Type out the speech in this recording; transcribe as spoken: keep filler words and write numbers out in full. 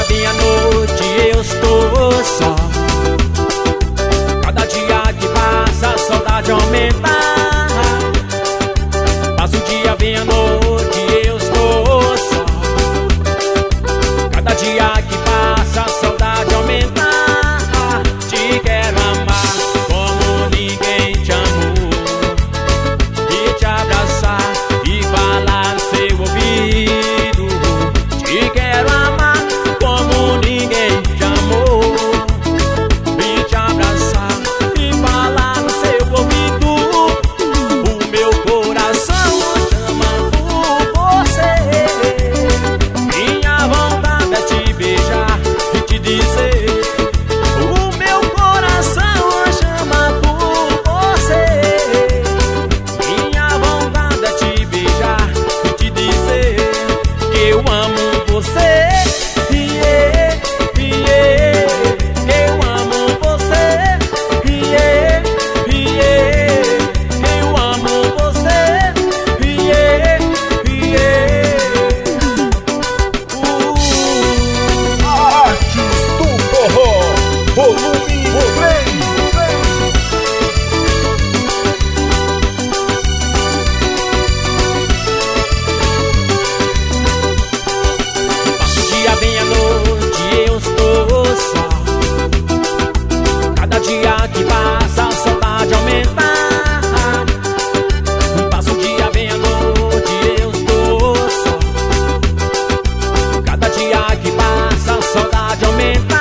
vem a noite eu estou só. Cada dia que passa a saudade aumenta. Passa o dia, vem a noite eu estou só. Cada dia que passa a saudade aumenta. Te quero amar como ninguém te amou, e te abraçar e falar no seu ouvido. Te quero amar como ninguém te amou, e te abraçar e falar no seu ouvido. O meu coração chama por você. Minha vontade é te beijar e te dizer. O meu coração chama por você. Minha vontade é te beijar e te dizer que eu amo você. Yeah, yeah, que eu amo você. Yeah, yeah, que eu amo você. Yeah, yeah. Uh. Artes do Forró, volume três. Passa o dia, vem a noite, eu estou só. Cada dia que passa a saudade aumenta. Passa o dia, vem a noite, eu estou só. Cada dia que passa a saudade aumenta.